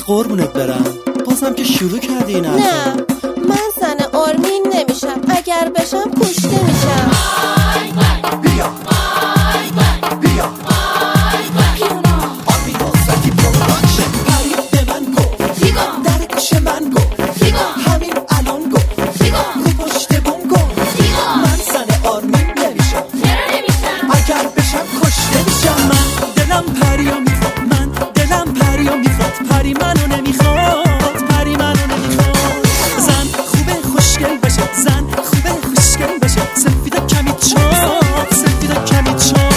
قربونت برم، بازم که شروع کردی این حرفا. نه من زن آرمین نمیشم، اگر بشم کشته میشم. بیا بیا آرمین نصرتی پروداکشن. پری به من گفت در گوش من گفت همین الان گفت رو پشت بوم گفت من زن آرمین نمیشم، اگر بشم کشته میشم. من دلم پریا میخواد، من دلم پریا میخواد، پری منو نمیخواد، پری منو نمیخواد. زن خوبه خوشگل بشه، زن خوبه خوشگل بشه، سفید و کمی چاق، سفید و کمی چاق.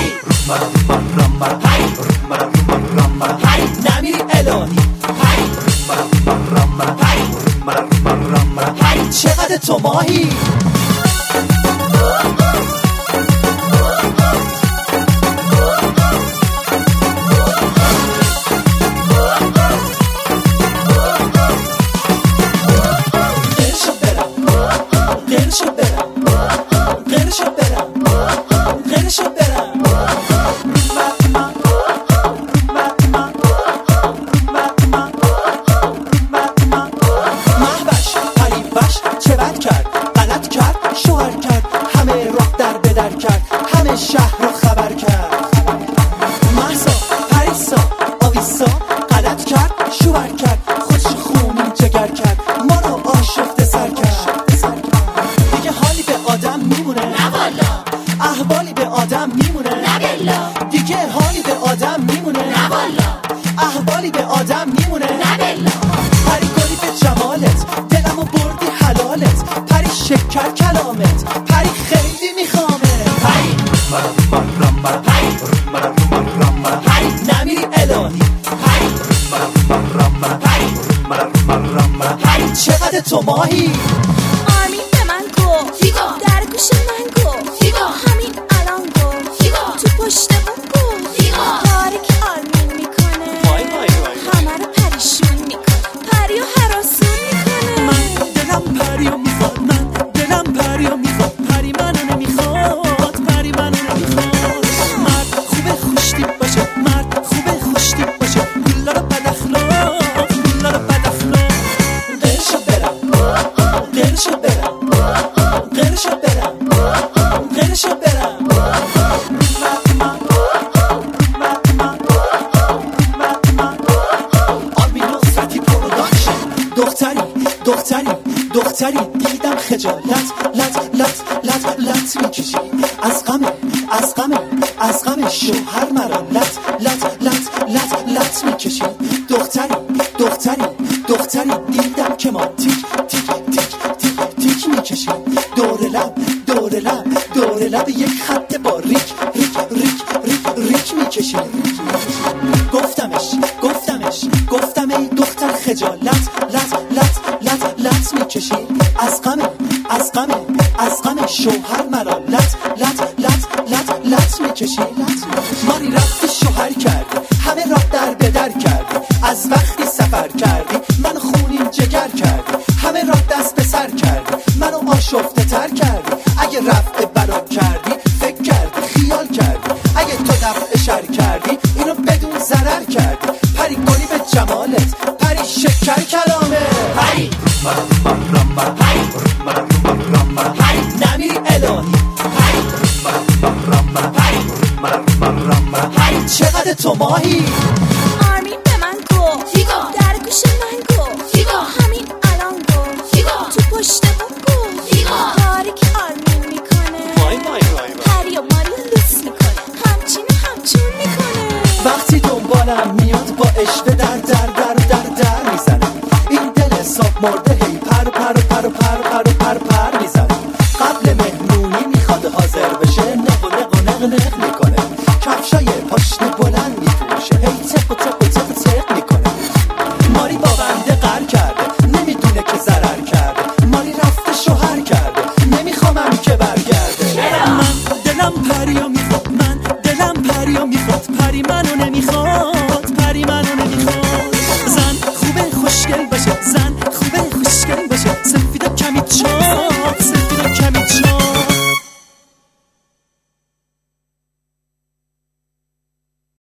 نمیری الهی چقدر تو ماهی. شوهر کرد همه راه در بدر کرد، همه شهر رو خبر کرد. محسا پریسا آویسا غلط کرد، شوهر کرد خوش خونی جگر کرد، ما رو آشفته سر کرد. دیگه حالی به آدم میمونه نه والا، احوالی به آدم میمونه نه بلا، دیگه حالی به آدم میمونه نه والا، احوالی به آدم میمونه نه بلا. پری گلی به جمالت دلمو بردی حلالت، پری شکر کلامت، پری خیلی میخوامه. پری نمیری الهی پری چقدر تو ماهی. آرمین به من گفت در گوش من گفت همین الان گفت تو پشت بوم گفت کاری که آرمین میکنه همه رو پریشون میکنه، پری و هراسون میکنه. من دلم پریا میخواد، من دلم پریا میخواد، پری منو نمیخواد، پری منو نمیخواد. مرد خوبه خوشتیپ باشه، مرد خوبه خوشتیپ باشه، گلا رو بد اخلاق، گلا رو بد اخلاق. قرشو برم قرشو برم قرشو برم قرشو برم. آرمین نصرتی پروداکشن. دختری دیدم خجالت لط میکشی، از غم شوهر مرا لط میکشی. دختری دیدم که ما تیک میکشی، دور لب یک خط با ریک میکشی. گفتم ای دختر خجالت لط میکشی، از غم شوهر مرا لط میکشی. ماری رفتی شوهر کردی، همه راه در بدر کردی، از وقتی سفر کردی منو خونین جگر کردی، همه راه دست به سر کردی، منو آشفته تر کردی. اگه رفع بلا کردی فکر کردی خیال کردی، اگه تو دفع شر کردی اینو بدون ضرر کردی. پری گلی به جمالت، پری شکر کلامه، پری نمیری الهی پری چقدر تو ماهی. آرمین به من گفت در گوش من گفت همین الان گفت تو پشت بوم گفت کاری که آرمین میکنه پری و ماری لوس میکنه، همچون میکنه. وقتی دنبالم میاد با عشق در میزنه، این دل صاف مرده هی پر میزنه. قبل مهمونی میخواد حاضر بشه، نق میکنه، کفشای پاشنه بلند میفروشه، هی تق میکنه. ماری با بنده قر کرده، نمیدونه که ضرر کرده، ماری رفته شوهر کرده، نمیخوامم که برگرده. من دلم پریا میخواد، من دلم پریا میخواد، پری منو نمیخواد، پری منو نمیخواد. زن خوبه خوشگل